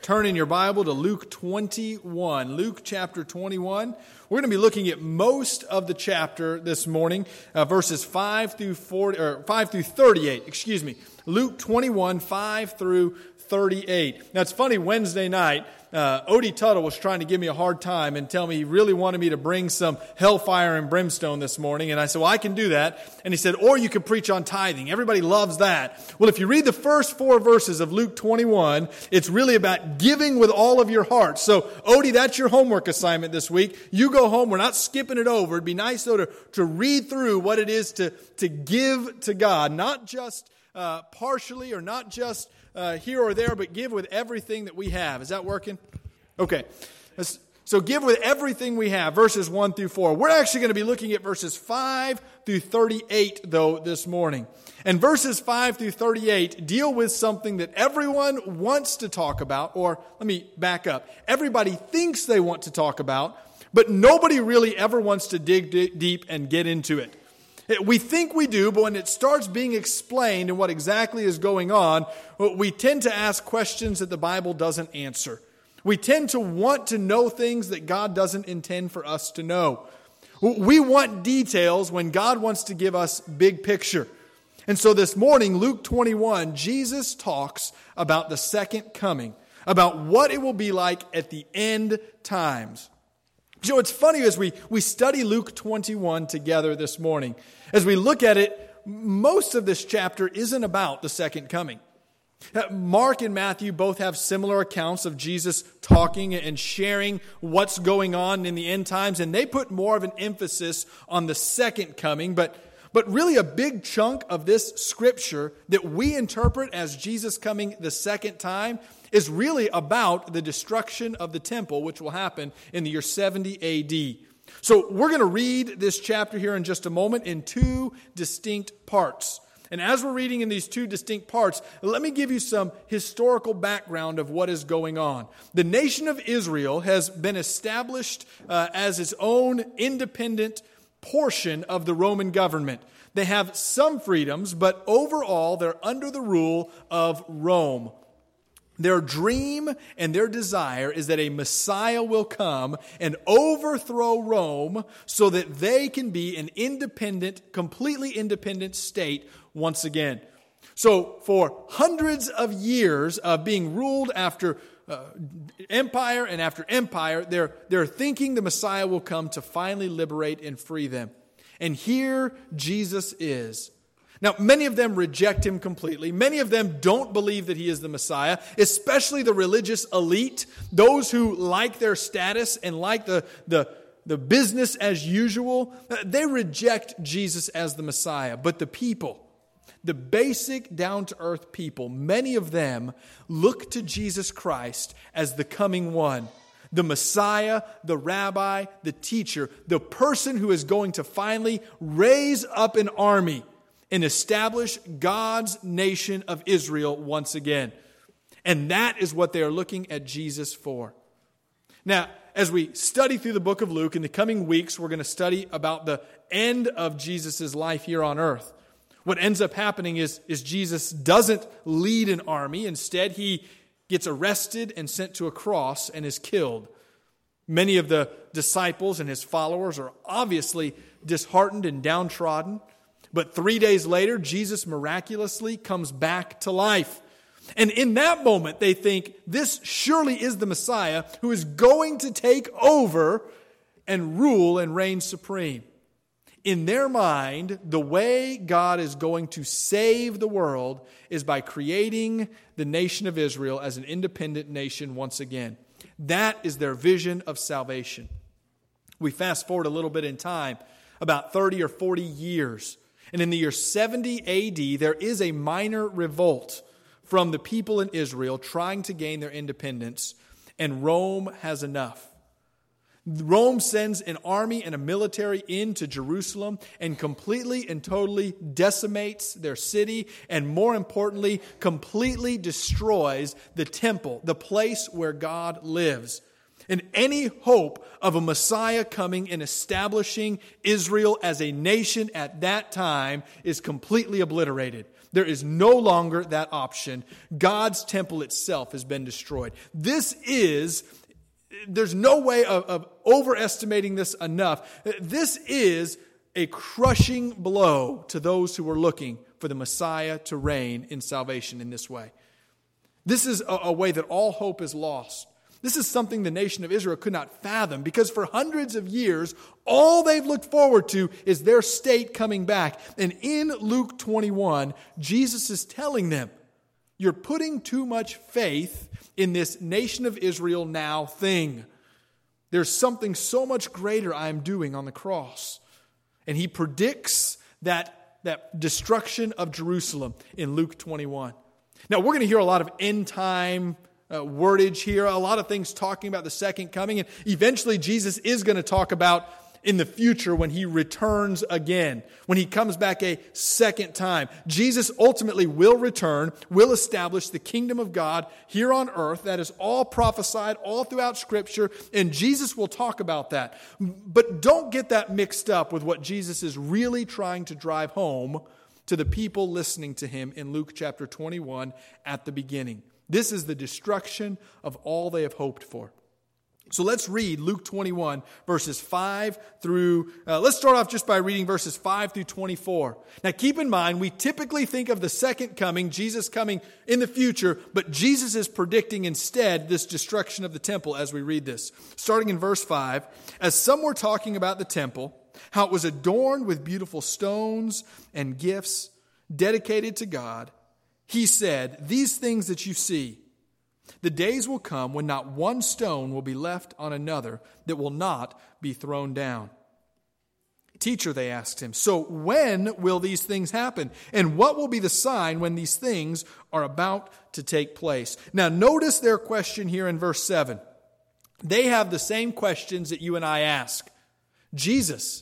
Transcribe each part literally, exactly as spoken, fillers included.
turn in your Bible to Luke twenty-one. Luke chapter twenty-one. We're going to be looking at most of the chapter this morning, uh, verses five through forty, or five through thirty-eight. Excuse me, Luke twenty-one, five through thirty-eight. Now it's funny. Wednesday night, uh, Odie Tuttle was trying to give me a hard time and tell me he really wanted me to bring some hellfire and brimstone this morning, and I said, "Well, I can do that." And he said, "Or you can preach on tithing. Everybody loves that." Well, if you read the first four verses of Luke twenty-one, it's really about giving with all of your heart. So, Odie, that's your homework assignment this week. You go home. We're not skipping it over. It'd be nice, though, to, to read through what it is to, to give to God, not just uh, partially or not just uh, here or there, but give with everything that we have. Is that working? Okay. Let's, so give with everything we have, verses one through four. We're actually going to be looking at verses five through thirty-eight, though, this morning. And verses five through thirty-eight deal with something that everyone wants to talk about, or let me back up. Everybody thinks they want to talk about, but nobody really ever wants to dig deep and get into it. We think we do, but when it starts being explained and what exactly is going on, we tend to ask questions that the Bible doesn't answer. We tend to want to know things that God doesn't intend for us to know. We want details when God wants to give us big picture. And so this morning, Luke twenty-one, Jesus talks about the second coming, about what it will be like at the end times. You know, it's funny as we, we study Luke twenty-one together this morning. As we look at it, most of this chapter isn't about the second coming. Mark and Matthew both have similar accounts of Jesus talking and sharing what's going on in the end times, and they put more of an emphasis on the second coming, but But really a big chunk of this scripture that we interpret as Jesus coming the second time is really about the destruction of the temple, which will happen in the year seventy A D. So we're going to read this chapter here in just a moment in two distinct parts. And as we're reading in these two distinct parts, let me give you some historical background of what is going on. The nation of Israel has been established uh, as its own independent portion of the Roman government. They have some freedoms, but overall they're under the rule of Rome. Their dream and their desire is that a Messiah will come and overthrow Rome so that they can be an independent, completely independent state once again. So for hundreds of years of being ruled after uh, empire and after empire, they're, they're thinking the Messiah will come to finally liberate and free them. And here Jesus is. Now, many of them reject him completely. Many of them don't believe that he is the Messiah, especially the religious elite, those who like their status and like the, the, the business as usual. They reject Jesus as the Messiah. But the people, the basic down-to-earth people, many of them look to Jesus Christ as the coming one. The Messiah, the rabbi, the teacher, the person who is going to finally raise up an army and establish God's nation of Israel once again. And that is what they are looking at Jesus for. Now, as we study through the book of Luke, in the coming weeks, we're going to study about the end of Jesus' life here on earth. What ends up happening is, is Jesus doesn't lead an army. Instead, he gets arrested and sent to a cross and is killed. Many of the disciples and his followers are obviously disheartened and downtrodden. But three days later, Jesus miraculously comes back to life. And in that moment, they think, this surely is the Messiah who is going to take over and rule and reign supreme. In their mind, the way God is going to save the world is by creating the nation of Israel as an independent nation once again. That is their vision of salvation. We fast forward a little bit in time, about thirty or forty years. And in the year seventy A D, there is a minor revolt from the people in Israel trying to gain their independence, and Rome has enough. Rome sends an army and a military into Jerusalem and completely and totally decimates their city, and more importantly, completely destroys the temple, the place where God lives. And any hope of a Messiah coming and establishing Israel as a nation at that time is completely obliterated. There is no longer that option. God's temple itself has been destroyed. This is, there's no way of, of overestimating this enough. This is a crushing blow to those who are looking for the Messiah to reign in salvation in this way. This is a, a way that all hope is lost. This is something the nation of Israel could not fathom, because for hundreds of years, all they've looked forward to is their state coming back. And in Luke twenty-one, Jesus is telling them, you're putting too much faith in this nation of Israel now thing. There's something so much greater I'm doing on the cross. And he predicts that, that destruction of Jerusalem in Luke twenty-one. Now, we're going to hear a lot of end time Uh, wordage here, a lot of things talking about the second coming, and eventually Jesus is going to talk about in the future when he returns again, when he comes back a second time. Jesus ultimately will return, will establish the kingdom of God here on earth. That is all prophesied all throughout Scripture, and Jesus will talk about that. But don't get that mixed up with what Jesus is really trying to drive home to the people listening to him in Luke chapter twenty-one at the beginning. This is the destruction of all they have hoped for. So let's read Luke twenty-one, verses five through, uh, let's start off just by reading verses five through twenty-four. Now keep in mind, we typically think of the second coming, Jesus coming in the future, but Jesus is predicting instead this destruction of the temple as we read this. Starting in verse five, as some were talking about the temple, how it was adorned with beautiful stones and gifts dedicated to God, he said, these things that you see, the days will come when not one stone will be left on another that will not be thrown down. Teacher, they asked him, so when will these things happen? And what will be the sign when these things are about to take place? Now notice their question here in verse seven. They have the same questions that you and I ask. Jesus,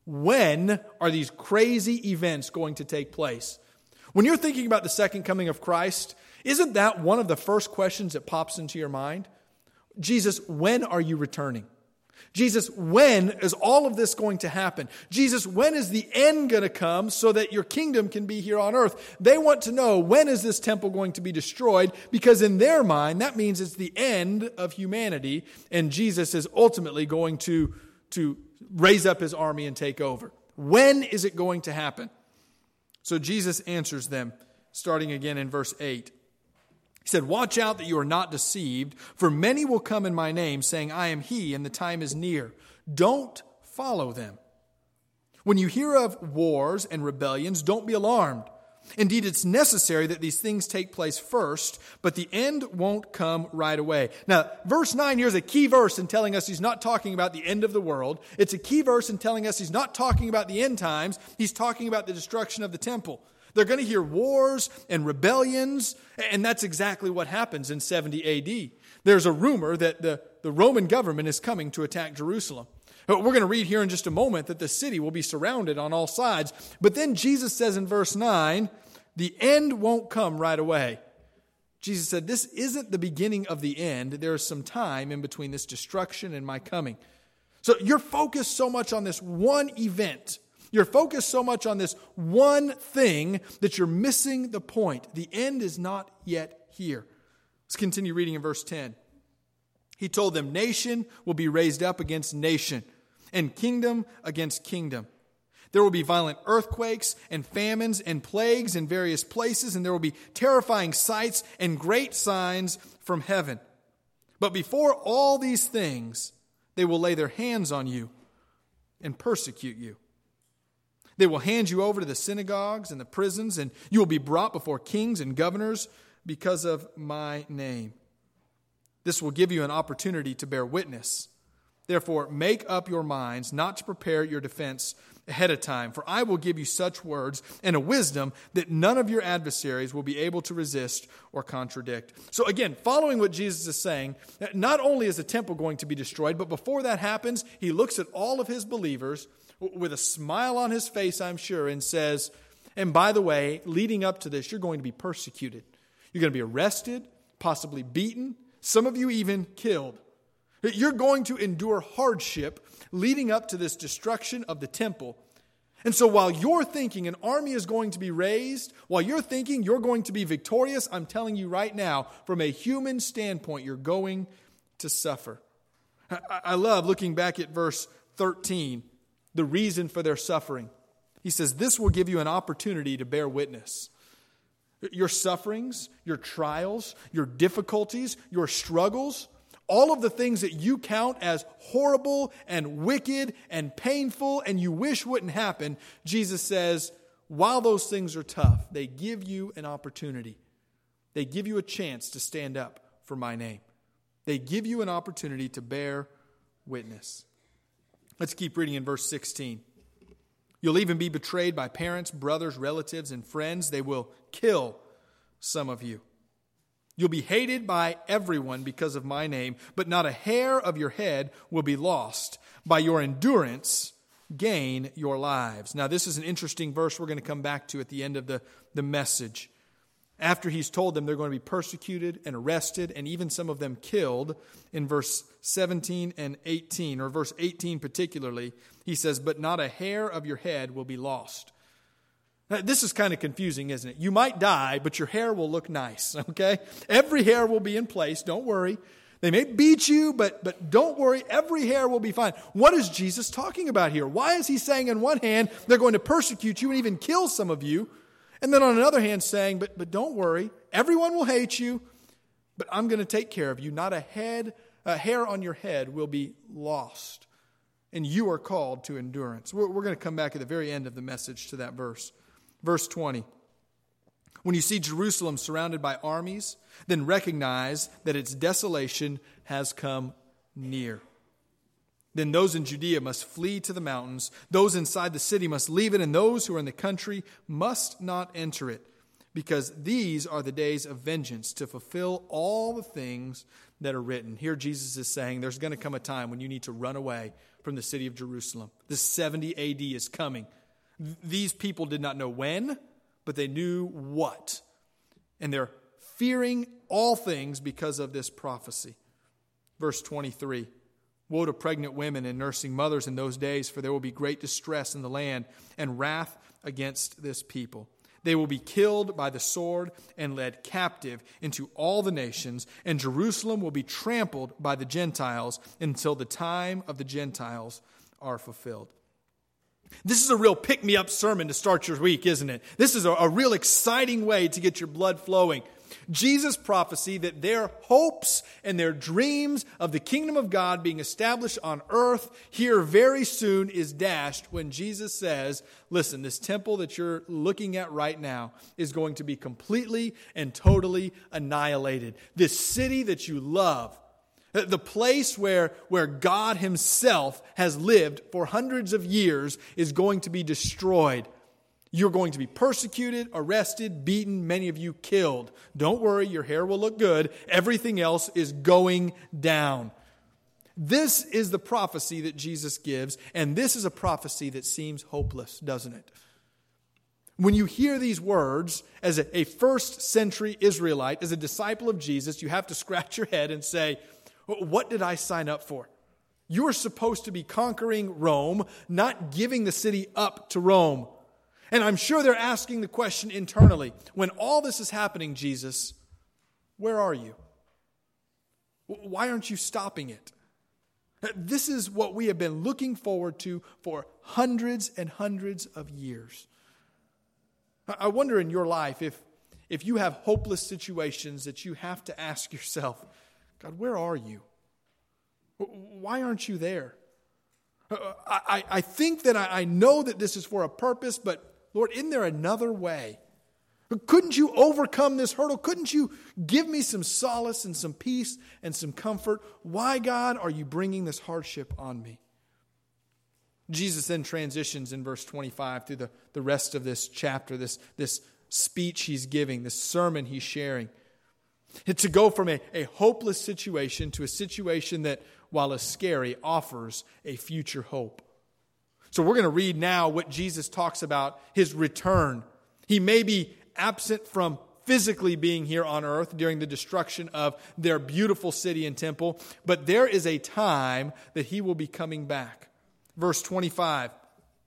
when are these crazy events going to take place? When you're thinking about the second coming of Christ, isn't that one of the first questions that pops into your mind? Jesus, when are you returning? Jesus, when is all of this going to happen? Jesus, when is the end going to come so that your kingdom can be here on earth? They want to know, when is this temple going to be destroyed? Because in their mind, that means it's the end of humanity, and Jesus is ultimately going to, to raise up his army and take over. When is it going to happen? So Jesus answers them, starting again in verse eight. He said, watch out that you are not deceived, for many will come in my name, saying, I am he, and the time is near. Don't follow them. When you hear of wars and rebellions, don't be alarmed. Indeed, it's necessary that these things take place first, but the end won't come right away. Now, verse nine here is a key verse in telling us he's not talking about the end of the world. It's a key verse in telling us he's not talking about the end times. He's talking about the destruction of the temple. They're going to hear wars and rebellions, and that's exactly what happens in seventy A D. There's a rumor that the, the Roman government is coming to attack Jerusalem. We're going to read here in just a moment that the city will be surrounded on all sides. But then Jesus says in verse nine, the end won't come right away. Jesus said, this isn't the beginning of the end. There is some time in between this destruction and my coming. So you're focused so much on this one event. You're focused so much on this one thing that you're missing the point. The end is not yet here. Let's continue reading in verse ten. He told them, nation will be raised up against nation, and kingdom against kingdom. There will be violent earthquakes and famines and plagues in various places, and there will be terrifying sights and great signs from heaven. But before all these things, they will lay their hands on you and persecute you. They will hand you over to the synagogues and the prisons, and you will be brought before kings and governors because of my name. This will give you an opportunity to bear witness. Therefore, make up your minds not to prepare your defense ahead of time, for I will give you such words and a wisdom that none of your adversaries will be able to resist or contradict. So again, following what Jesus is saying, not only is the temple going to be destroyed, but before that happens, he looks at all of his believers with a smile on his face, I'm sure, and says, and by the way, leading up to this, you're going to be persecuted. You're going to be arrested, possibly beaten, some of you even killed. You're going to endure hardship leading up to this destruction of the temple. And so while you're thinking an army is going to be raised, while you're thinking you're going to be victorious, I'm telling you right now, from a human standpoint, you're going to suffer. I love looking back at verse thirteen, the reason for their suffering. He says, this will give you an opportunity to bear witness. Your sufferings, your trials, your difficulties, your struggles, all of the things that you count as horrible and wicked and painful and you wish wouldn't happen, Jesus says, while those things are tough, they give you an opportunity. They give you a chance to stand up for my name. They give you an opportunity to bear witness. Let's keep reading in verse sixteen. You'll even be betrayed by parents, brothers, relatives, and friends. They will kill some of you. You'll be hated by everyone because of my name, but not a hair of your head will be lost. By your endurance, gain your lives. Now, this is an interesting verse we're going to come back to at the end of the, the message. After he's told them they're going to be persecuted and arrested and even some of them killed, in verse seventeen and eighteen, or verse eighteen particularly, he says, but not a hair of your head will be lost. Now, this is kind of confusing, isn't it? You might die, but your hair will look nice, okay? Every hair will be in place, don't worry. They may beat you, but, but don't worry, every hair will be fine. What is Jesus talking about here? Why is he saying on one hand, they're going to persecute you and even kill some of you, and then on another hand saying, but, but don't worry, everyone will hate you, but I'm going to take care of you. Not a head, a hair on your head will be lost, and you are called to endurance. We're, we're going to come back at the very end of the message to that verse. Verse twenty, when you see Jerusalem surrounded by armies, then recognize that its desolation has come near. Then those in Judea must flee to the mountains. Those inside the city must leave it, and those who are in the country must not enter it, because these are the days of vengeance to fulfill all the things that are written. Here Jesus is saying there's going to come a time when you need to run away from the city of Jerusalem. The seventy A D is coming. These people did not know when, but they knew what. And they're fearing all things because of this prophecy. Verse twenty-three, woe to pregnant women and nursing mothers in those days, for there will be great distress in the land and wrath against this people. They will be killed by the sword and led captive into all the nations, and Jerusalem will be trampled by the Gentiles until the time of the Gentiles are fulfilled. This is a real pick-me-up sermon to start your week, isn't it? This is a, a real exciting way to get your blood flowing. Jesus' prophecy that their hopes and their dreams of the kingdom of God being established on earth here very soon is dashed when Jesus says, listen, this temple that you're looking at right now is going to be completely and totally annihilated. This city that you love, the place where, where God himself has lived for hundreds of years, is going to be destroyed. You're going to be persecuted, arrested, beaten, many of you killed. Don't worry, your hair will look good. Everything else is going down. This is the prophecy that Jesus gives, and this is a prophecy that seems hopeless, doesn't it? When you hear these words as a, a first century Israelite, as a disciple of Jesus, you have to scratch your head and say, what did I sign up for? You are supposed to be conquering Rome, not giving the city up to Rome. And I'm sure they're asking the question internally, when all this is happening, Jesus, where are you? Why aren't you stopping it? This is what we have been looking forward to for hundreds and hundreds of years. I wonder in your life if, if you have hopeless situations that you have to ask yourself, God, where are you? Why aren't you there? I, I think that I, I know that this is for a purpose, but Lord, isn't there another way? Couldn't you overcome this hurdle? Couldn't you give me some solace and some peace and some comfort? Why, God, are you bringing this hardship on me? Jesus then transitions in verse twenty-five through the, the rest of this chapter, this, this speech he's giving, this sermon he's sharing. To go from a, a hopeless situation to a situation that, while is scary, offers a future hope. So we're going to read now what Jesus talks about his return. He may be absent from physically being here on earth during the destruction of their beautiful city and temple, but there is a time that he will be coming back. Verse twenty-five,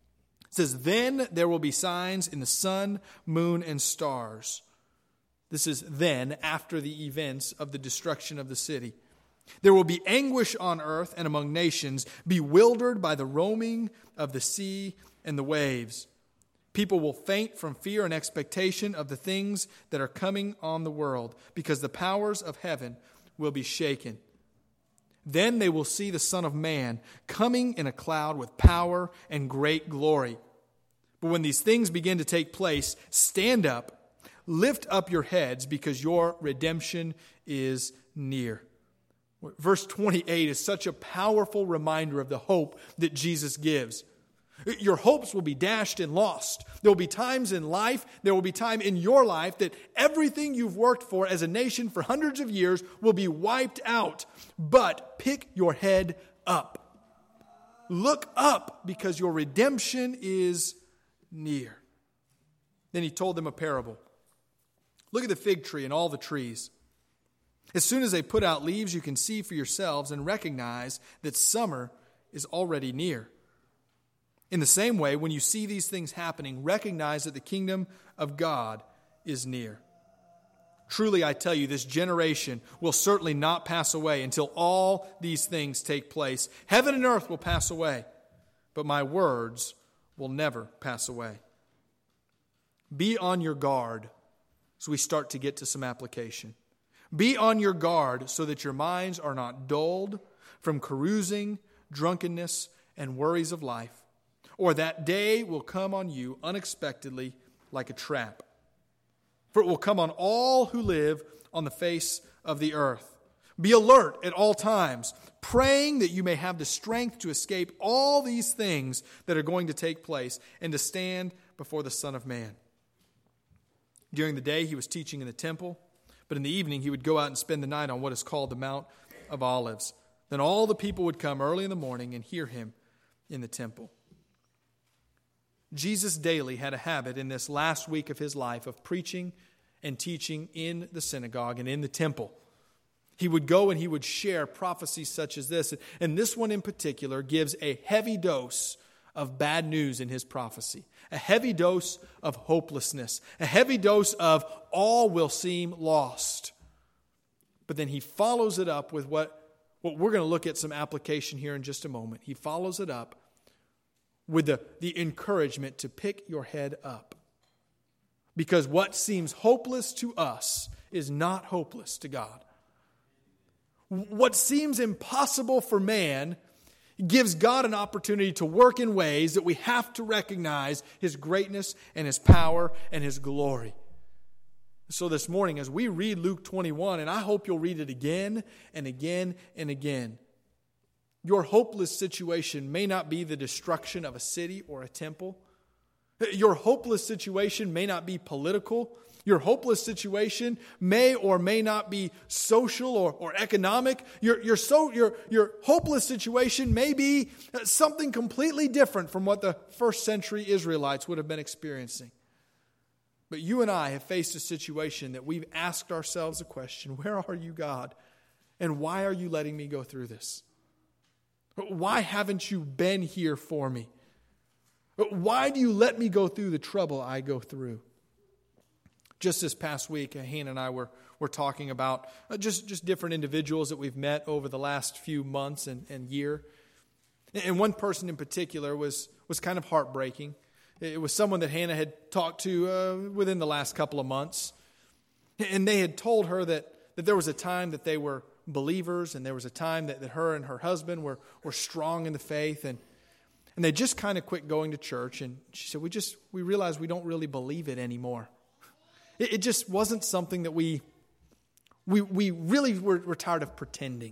It says, then there will be signs in the sun, moon, and stars. This is then after the events of the destruction of the city. There will be anguish on earth and among nations, bewildered by the roaming of the sea and the waves. People will faint from fear and expectation of the things that are coming on the world, because the powers of heaven will be shaken. Then they will see the Son of Man coming in a cloud with power and great glory. But when these things begin to take place, stand up, lift up your heads, because your redemption is near. Verse twenty-eight is such a powerful reminder of the hope that Jesus gives. Your hopes will be dashed and lost. There will be times in life, there will be time in your life that everything you've worked for as a nation for hundreds of years will be wiped out. But pick your head up. Look up, because your redemption is near. Then he told them a parable. Look at the fig tree and all the trees. As soon as they put out leaves, you can see for yourselves and recognize that summer is already near. In the same way, when you see these things happening, recognize that the kingdom of God is near. Truly, I tell you, this generation will certainly not pass away until all these things take place. Heaven and earth will pass away, but my words will never pass away. Be on your guard as we start to get to some application. Be on your guard so that your minds are not dulled from carousing, drunkenness, and worries of life. Or that day will come on you unexpectedly like a trap. For it will come on all who live on the face of the earth. Be alert at all times, praying that you may have the strength to escape all these things that are going to take place and to stand before the Son of Man. During the day he was teaching in the temple, but in the evening he would go out and spend the night on what is called the Mount of Olives. Then all the people would come early in the morning and hear him in the temple. Jesus daily had a habit in this last week of his life of preaching and teaching in the synagogue and in the temple. He would go and he would share prophecies such as this. And this one in particular gives a heavy dose of bad news in his prophecy. A heavy dose of hopelessness. A heavy dose of all will seem lost. But then he follows it up with what, what we're going to look at some application here in just a moment. He follows it up with the, the encouragement to pick your head up. Because what seems hopeless to us is not hopeless to God. What seems impossible for man gives God an opportunity to work in ways that we have to recognize His greatness and His power and His glory. So this morning, as we read Luke twenty-one, and I hope you'll read it again and again and again, your hopeless situation may not be the destruction of a city or a temple. Your hopeless situation may not be political. Your hopeless situation may or may not be social or, or economic. Your, your, so, your, your hopeless situation may be something completely different from what the first century Israelites would have been experiencing. But you and I have faced a situation that we've asked ourselves a question: where are you, God? And why are you letting me go through this? Why haven't you been here for me? Why do you let me go through the trouble I go through? Just this past week, Hannah and I were, were talking about just, just different individuals that we've met over the last few months and, and year. And one person in particular was, was kind of heartbreaking. It was someone that Hannah had talked to uh, within the last couple of months. And they had told her that, that there was a time that they were believers, and there was a time that, that her and her husband were, were strong in the faith, and and they just kind of quit going to church. And she said, we just, we realized we don't really believe it anymore. It, it just wasn't something that we, we, we really were, were tired of pretending.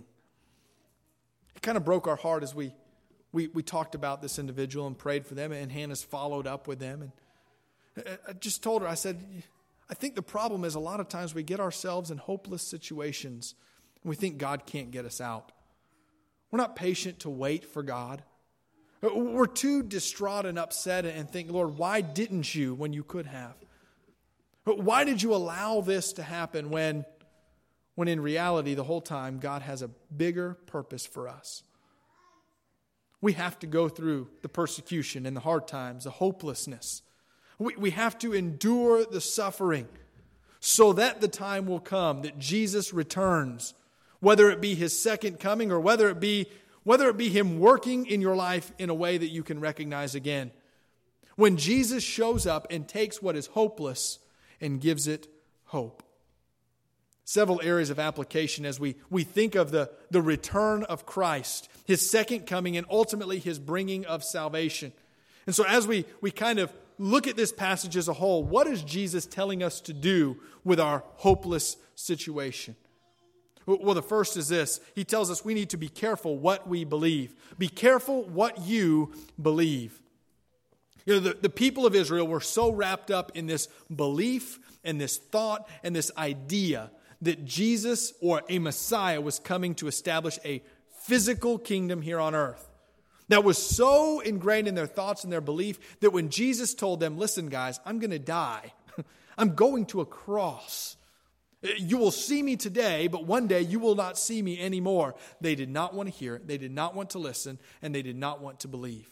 It kind of broke our heart as we, we, we talked about this individual and prayed for them, and Hannah's followed up with them. And I just told her, I said, I think the problem is a lot of times we get ourselves in hopeless situations and we think God can't get us out. We're not patient to wait for God. We're too distraught and upset and think, Lord, why didn't you when you could have? Why did you allow this to happen when, when in reality the whole time God has a bigger purpose for us? We have to go through the persecution and the hard times, the hopelessness. We, we have to endure the suffering so that the time will come that Jesus returns, whether it be His second coming or whether it be, whether it be Him working in your life in a way that you can recognize again. When Jesus shows up and takes what is hopeless and gives it hope. Several areas of application as we, we think of the, the return of Christ, His second coming, and ultimately His bringing of salvation. And so as we, we kind of look at this passage as a whole, what is Jesus telling us to do with our hopeless situation? Well, the first is this. He tells us we need to be careful what we believe. Be careful what you believe. You know, the, the people of Israel were so wrapped up in this belief and this thought and this idea that Jesus or a Messiah was coming to establish a physical kingdom here on earth. That was so ingrained in their thoughts and their belief that when Jesus told them, listen guys, I'm going to die. I'm going to a cross. You will see me today, but one day you will not see me anymore. They did not want to hear it. They did not want to listen, and they did not want to believe.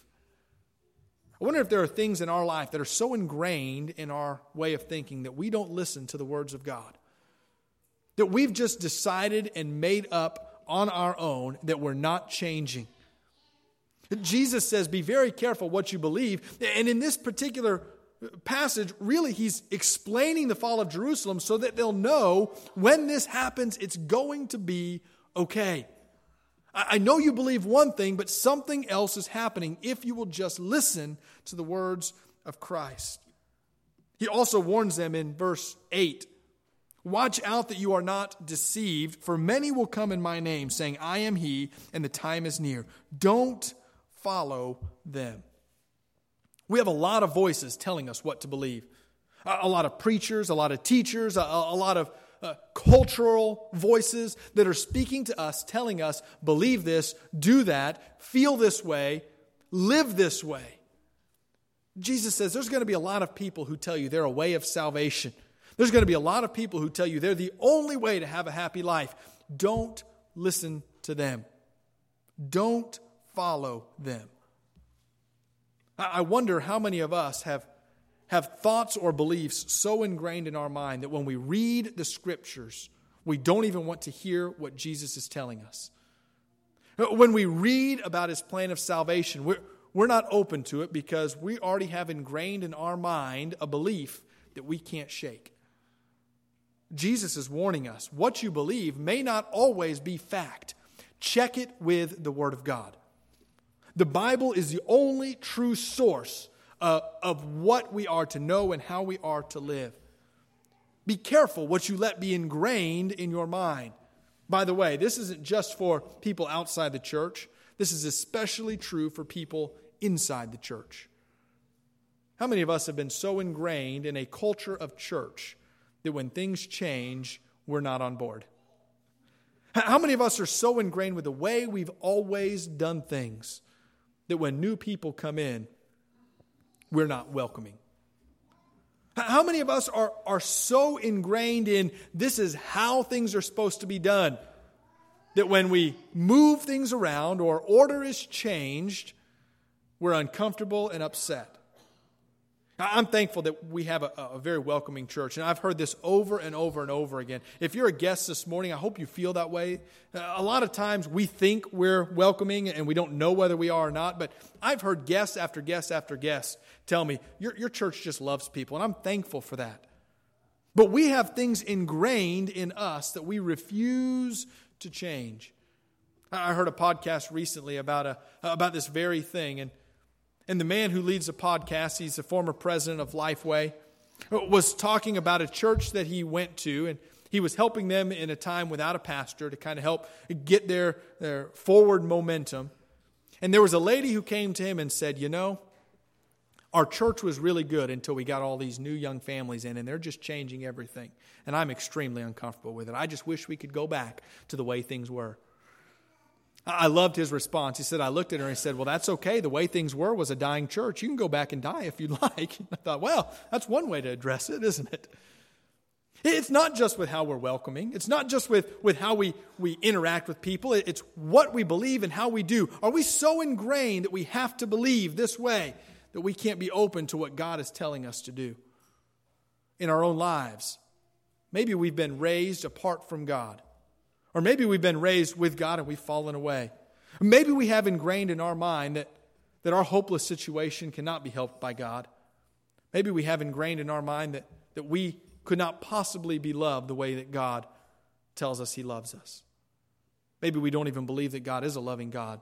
I wonder if there are things in our life that are so ingrained in our way of thinking that we don't listen to the words of God. That we've just decided and made up on our own that we're not changing. Jesus says, be very careful what you believe. And in this particular passage, really He's explaining the fall of Jerusalem so that they'll know when this happens, it's going to be okay. I know you believe one thing, but something else is happening if you will just listen to the words of Christ. He also warns them in verse eight, watch out that you are not deceived, for many will come in my name, saying, I am He, and the time is near. Don't follow them. We have a lot of voices telling us what to believe. A lot of preachers, a lot of teachers, a, a lot of uh, cultural voices that are speaking to us, telling us, believe this, do that, feel this way, live this way. Jesus says there's going to be a lot of people who tell you they're a way of salvation. There's going to be a lot of people who tell you they're the only way to have a happy life. Don't listen to them. Don't follow them. I wonder how many of us have, have thoughts or beliefs so ingrained in our mind that when we read the Scriptures, we don't even want to hear what Jesus is telling us. When we read about His plan of salvation, we're, we're not open to it because we already have ingrained in our mind a belief that we can't shake. Jesus is warning us, what you believe may not always be fact. Check it with the Word of God. The Bible is the only true source uh, of what we are to know and how we are to live. Be careful what you let be ingrained in your mind. By the way, this isn't just for people outside the church. This is especially true for people inside the church. How many of us have been so ingrained in a culture of church that when things change, we're not on board? How many of us are so ingrained with the way we've always done things that when new people come in, we're not welcoming? How many of us are, are so ingrained in this is how things are supposed to be done that when we move things around or order is changed, we're uncomfortable and upset? I'm thankful that we have a, a very welcoming church, and I've heard this over and over and over again. If you're a guest this morning, I hope you feel that way. A lot of times we think we're welcoming, and we don't know whether we are or not, but I've heard guest after guest after guest tell me, your, your church just loves people, and I'm thankful for that. But we have things ingrained in us that we refuse to change. I heard a podcast recently about a about this very thing, and And the man who leads the podcast, he's the former president of Lifeway, was talking about a church that he went to, and he was helping them in a time without a pastor to kind of help get their, their forward momentum. And there was a lady who came to him and said, you know, our church was really good until we got all these new young families in, and they're just changing everything. And I'm extremely uncomfortable with it. I just wish we could go back to the way things were. I loved his response. He said, I looked at her and he said, well, that's okay. The way things were was a dying church. You can go back and die if you'd like. I thought, well, that's one way to address it, isn't it? It's not just with how we're welcoming. It's not just with, with how we, we interact with people. It's what we believe and how we do. Are we so ingrained that we have to believe this way that we can't be open to what God is telling us to do in our own lives? Maybe we've been raised apart from God. Or maybe we've been raised with God and we've fallen away. Maybe we have ingrained in our mind that, that our hopeless situation cannot be helped by God. Maybe we have ingrained in our mind that, that we could not possibly be loved the way that God tells us He loves us. Maybe we don't even believe that God is a loving God.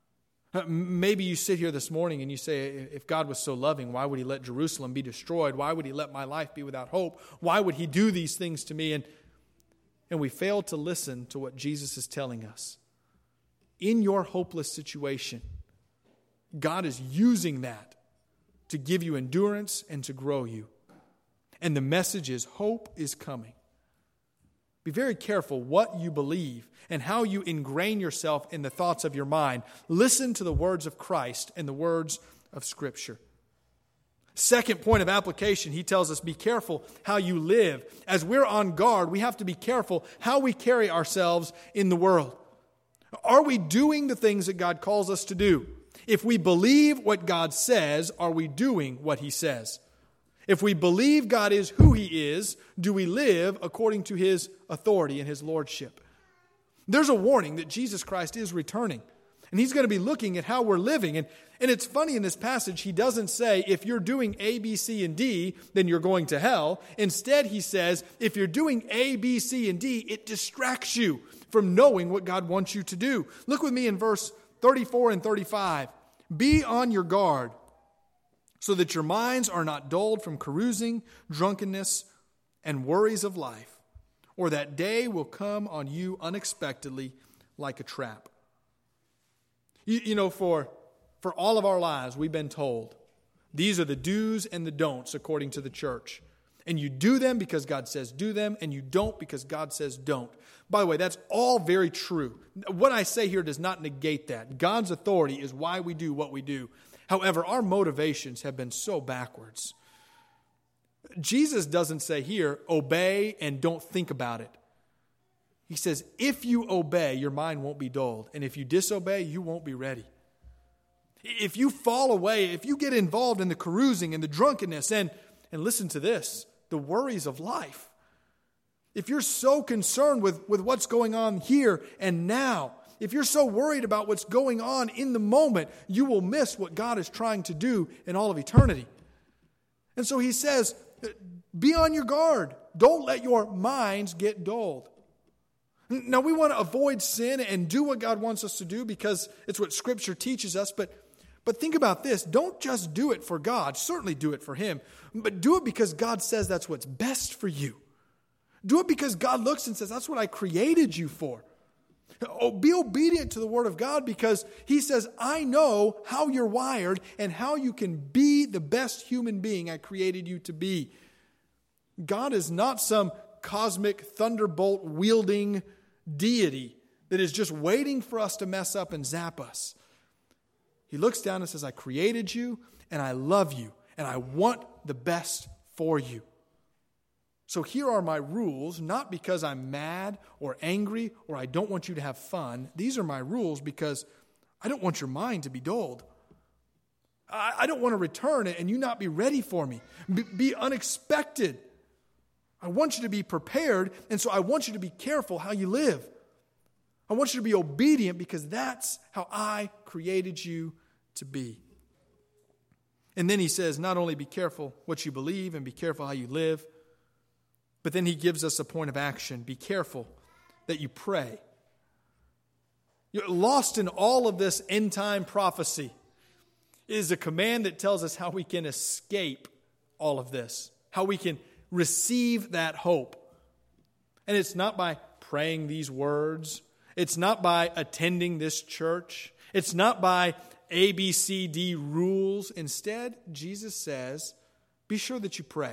Maybe you sit here this morning and you say, if God was so loving, why would He let Jerusalem be destroyed? Why would He let my life be without hope? Why would He do these things to me? And, and we fail to listen to what Jesus is telling us. In your hopeless situation, God is using that to give you endurance and to grow you. And the message is hope is coming. Be very careful what you believe and how you ingrain yourself in the thoughts of your mind. Listen to the words of Christ and the words of Scripture. Second point of application, he tells us be careful how you live. As we're on guard, we have to be careful how we carry ourselves in the world. Are we doing the things that God calls us to do? If we believe what God says, are we doing what He says? If we believe God is who He is, do we live according to His authority and His lordship? There's a warning that Jesus Christ is returning. And He's going to be looking at how we're living. And, and it's funny in this passage, He doesn't say, if you're doing A, B, C, and D, then you're going to hell. Instead, He says, if you're doing A, B, C, and D, it distracts you from knowing what God wants you to do. Look with me in verse thirty-four and thirty-five. Be on your guard, so that your minds are not dulled from carousing, drunkenness, and worries of life, or that day will come on you unexpectedly like a trap. You, you know, for, for all of our lives, we've been told, these are the do's and the don'ts according to the church. And you do them because God says do them, and you don't because God says don't. By the way, that's all very true. What I say here does not negate that. God's authority is why we do what we do. However, our motivations have been so backwards. Jesus doesn't say here, obey and don't think about it. He says, if you obey, your mind won't be dulled. And if you disobey, you won't be ready. If you fall away, if you get involved in the carousing and the drunkenness, and, and listen to this, the worries of life. If you're so concerned with, with what's going on here and now, if you're so worried about what's going on in the moment, you will miss what God is trying to do in all of eternity. And so He says, be on your guard. Don't let your minds get dulled. Now, we want to avoid sin and do what God wants us to do because it's what Scripture teaches us. But, but think about this. Don't just do it for God. Certainly do it for Him. But do it because God says that's what's best for you. Do it because God looks and says, that's what I created you for. Oh, be obedient to the Word of God because He says, I know how you're wired and how you can be the best human being I created you to be. God is not some cosmic thunderbolt wielding deity that is just waiting for us to mess up and zap us. He looks down and says, I created you and I love you and I want the best for you. So here are my rules, not because I'm mad or angry or I don't want you to have fun. These are my rules because I don't want your mind to be dulled. I, I don't want to return and you not be ready for me. Be, be unexpected. I want you to be prepared, and so I want you to be careful how you live. I want you to be obedient because that's how I created you to be. And then he says, not only be careful what you believe and be careful how you live, but then he gives us a point of action. Be careful that you pray. You're lost in all of this end-time prophecy is a command that tells us how we can escape all of this, how we can receive that hope. And it's not by praying these words. It's not by attending this church. It's not by A, B, C, D rules. Instead, Jesus says, be sure that you pray.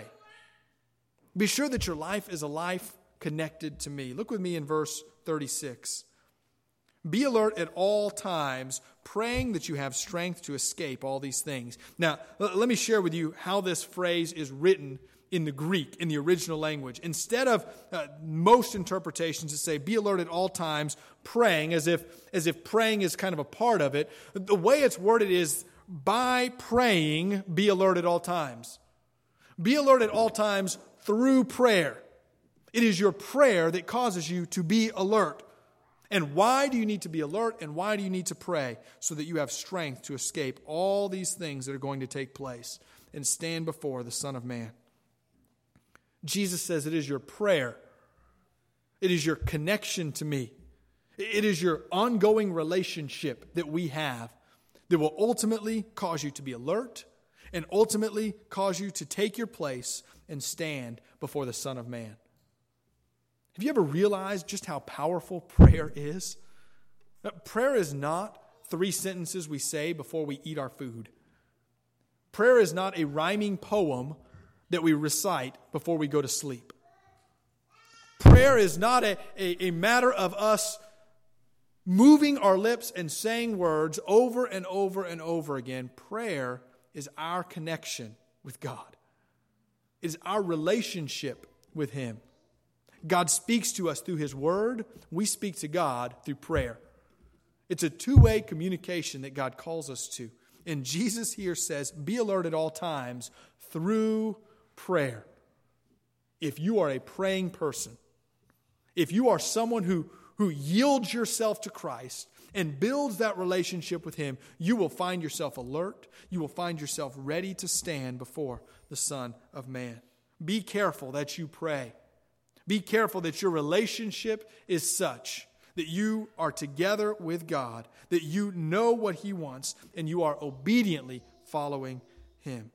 Be sure that your life is a life connected to me. Look with me in verse thirty-six. Be alert at all times, praying that you have strength to escape all these things. Now, let me share with you how this phrase is written in the Greek, in the original language. Instead of uh, most interpretations that say, be alert at all times, praying, as if, as if praying is kind of a part of it, the way it's worded is, by praying, be alert at all times. Be alert at all times through prayer. It is your prayer that causes you to be alert. And why do you need to be alert and why do you need to pray? So that you have strength to escape all these things that are going to take place and stand before the Son of Man. Jesus says it is your prayer. It is your connection to me. It is your ongoing relationship that we have that will ultimately cause you to be alert and ultimately cause you to take your place and stand before the Son of Man. Have you ever realized just how powerful prayer is? Prayer is not three sentences we say before we eat our food. Prayer is not a rhyming poem that we recite before we go to sleep. Prayer is not a, a, a matter of us moving our lips and saying words over and over and over again. Prayer is our connection with God. It is our relationship with Him. God speaks to us through His Word. We speak to God through prayer. It's a two-way communication that God calls us to. And Jesus here says, be alert at all times through prayer. If you are a praying person, if you are someone who, who yields yourself to Christ and builds that relationship with Him, you will find yourself alert. You will find yourself ready to stand before the Son of Man. Be careful that you pray. Be careful that your relationship is such that you are together with God, that you know what He wants, and you are obediently following Him.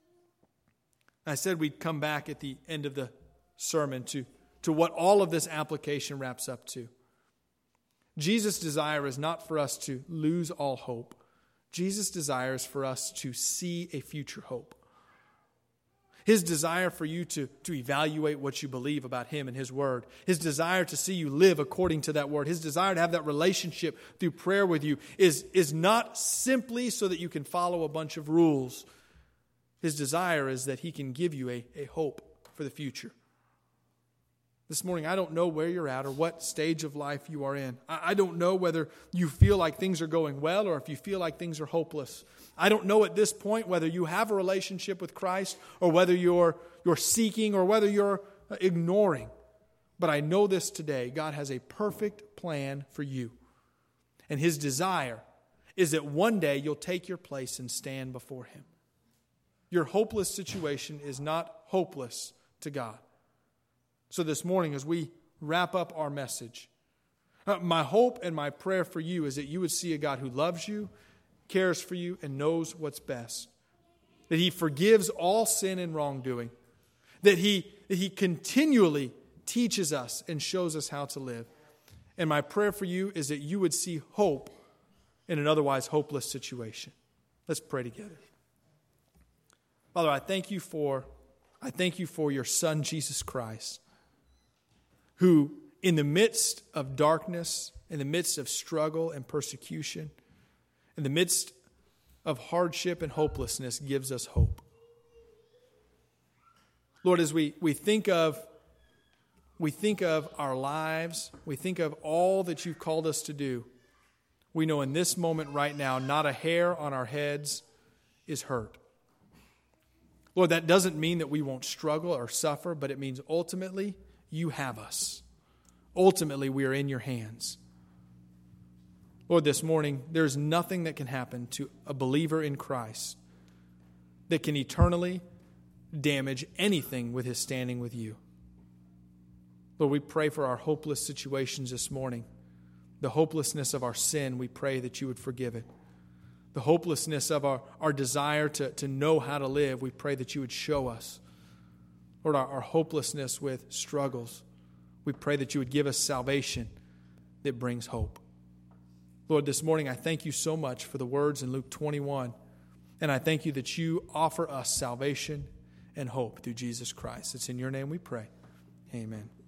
I said we'd come back at the end of the sermon to, to what all of this application wraps up to. Jesus' desire is not for us to lose all hope. Jesus' desire is for us to see a future hope. His desire for you to, to evaluate what you believe about Him and His Word. His desire to see you live according to that Word. His desire to have that relationship through prayer with you is, is not simply so that you can follow a bunch of rules. His desire is that He can give you a, a hope for the future. This morning, I don't know where you're at or what stage of life you are in. I, I don't know whether you feel like things are going well or if you feel like things are hopeless. I don't know at this point whether you have a relationship with Christ or whether you're, you're seeking or whether you're ignoring. But I know this today. God has a perfect plan for you. And His desire is that one day you'll take your place and stand before Him. Your hopeless situation is not hopeless to God. So this morning, as we wrap up our message, uh, my hope and my prayer for you is that you would see a God who loves you, cares for you, and knows what's best. That He forgives all sin and wrongdoing. That He, that He continually teaches us and shows us how to live. And my prayer for you is that you would see hope in an otherwise hopeless situation. Let's pray together. Father, I thank you for, I thank you for your Son, Jesus Christ, who in the midst of darkness, in the midst of struggle and persecution, in the midst of hardship and hopelessness, gives us hope. Lord, as we, we think of we think of our lives, we think of all that you've called us to do, we know in this moment right now, not a hair on our heads is hurt. Lord, that doesn't mean that we won't struggle or suffer, but it means ultimately you have us. Ultimately, we are in your hands. Lord, this morning, there's nothing that can happen to a believer in Christ that can eternally damage anything with his standing with you. Lord, we pray for our hopeless situations this morning. The hopelessness of our sin, we pray that you would forgive it. The hopelessness of our, our desire to, to know how to live, we pray that you would show us. Lord, our, our hopelessness with struggles, we pray that you would give us salvation that brings hope. Lord, this morning I thank you so much for the words in Luke twenty-one, and I thank you that you offer us salvation and hope through Jesus Christ. It's in your name we pray. Amen.